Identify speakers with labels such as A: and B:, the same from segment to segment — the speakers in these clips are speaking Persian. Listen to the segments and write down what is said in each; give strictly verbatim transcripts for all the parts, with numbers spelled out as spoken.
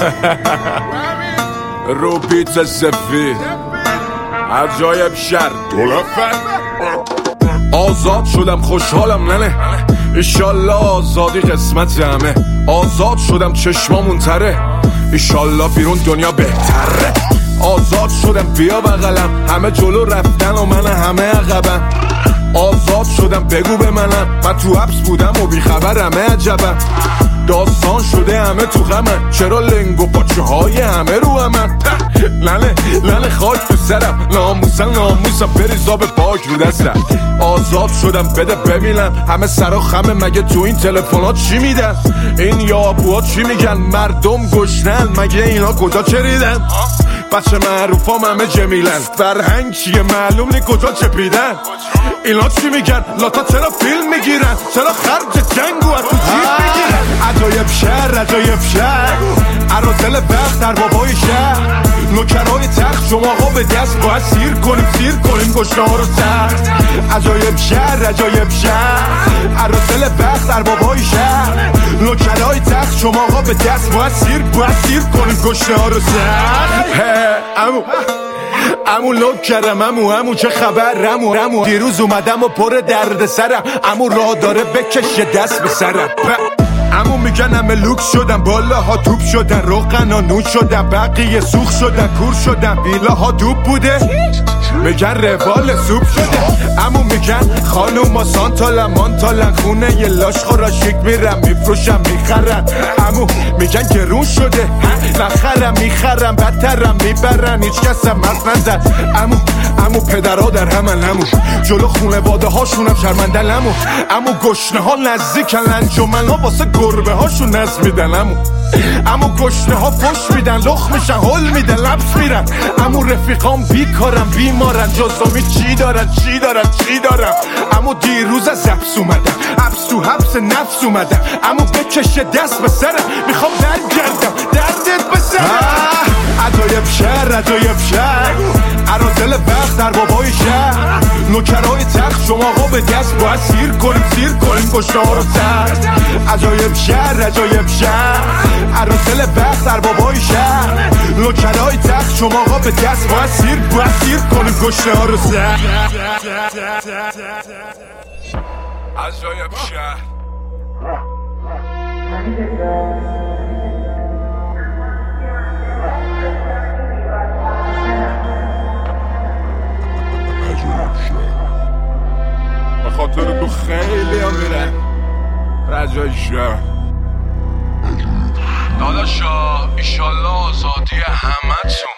A: رو بیت سفید عجایب شر دولفن آزاد شدم خوشحالم ننه ایشالله آزادی قسمت همه آزاد شدم چشمامون تره ایشالله بیرون دنیا بهتره آزاد شدم بیا بغلم همه جلو رفتن و من همه عقبم آزاد شدم بگو به منم من تو حبس بودم و بیخبرم عجبم داستان شده همه تو غمن چرا لنگ و پاچه های همه رو همن لنه لنه خاک تو سرم ناموسن ناموسم بریزا به پاک رو دستم آزاد شدم بده ببینم همه سرا خمه مگه تو این تلفنات چی میدن این یابوها چی میگن مردم گشنن مگه اینا کجا چریدن بچه معروفام همه جمیلن فرهنگ چیه معلوم نی کجا چپیدن اینا چی میگن لاتا چرا فیلم میگیرن چرا خرج جنگو از تو جیب میگیرن عجایب شهر عجایب شهر عرازل وقت در بابای شهر نوکرای تخت شما ها به دست باید سیر کنیم سیر کنیم گشنه ها رو سخت عجایب شهر عجایب شهر عرازل وقت در بابای شهر نوکرای تخت شما ها به دست باید سیر باید سیر کنیم گشنه ها رو سخت امو امو لوک کردم امو امو چه خبر امو امو دیروز اومدم و پر درد سرم امو راه داره بکشه دست به سرم امو میگن همه لوکس شدن بالاها توپ شدن روغن و نون شدن بقیه سوخ شدن کور شدن ویلاها دوب بوده میگن روال سوپ شده امو میگن خانوما سانتالن مانتالن خونه یه لاش خورا شیک میرم میفروشم میخرن امو میگن گرون شده نخرم میخرم بدترم میبرن هیچ کسم مرد نزد امو امو پدرها در همن امو جلو خونه واده هاشونم شرمندن امو امو گشنه ها نزدیکن انجمن ها واسه گربه هاشون نزد میدن امو امو گشنه ها فش میدن لخ میشن هل میدن لبس میرن امو رفیقام بیکارم بیمارن جزامی چی دارن چی دارن چی دارم امو دیروز از حبس اومدم حبس تو حبس نفس اومدم امو بکشه دست به سرم میخوام برگردم دردت به سرم عجایب شهر عجایب شهر عرازل وقت در بابای شهر نوکرای تخت شما ها به دست باید سیر کنیم سیر کنیم گشنه ها رو سخت عجایب شهر عجایب شهر عرازل وقت در بابای شهر نوکرای تخت شما ها به دست باید سیر باید سیر کنیم گشنه ها رو سخت عجایب شهر به خاطر تو خیلی هم میرن رجای شهر داداشا ایشالله آزادی همه تون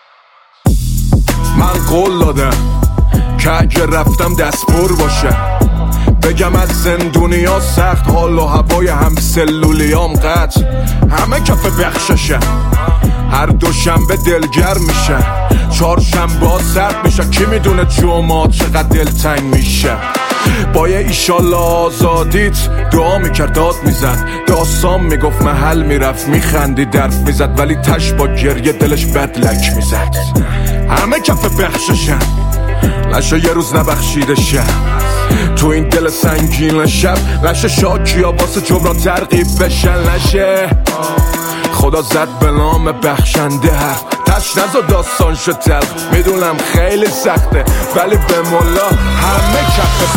A: من قول دادم که اگه رفتم دست پر باشه بگم از زندونیا سخت حال و هوای هم سلولیام قطع همه کف بخششه هر دوشنبه دلگر میشه چهارشنبه ها سرد میشه کی میدونه جمعه چقدر دلتنگ میشه با یه ایشالله آزادیت دعا میکرد داد میزد داستان میگفت محل میرفت میخندی درف میزد ولی تش با گریه دلش بدلک میزد همه کف بخششن لشه یه روز نبخشیده شب تو این دل سنگین شب لشه شاکی ها واسه جبران ترقیب بشن لشه خدا زد به نام بخشنده حرف تش نزا داستان شد تلخ میدونم خیلی سخته ولی به مولا همه کف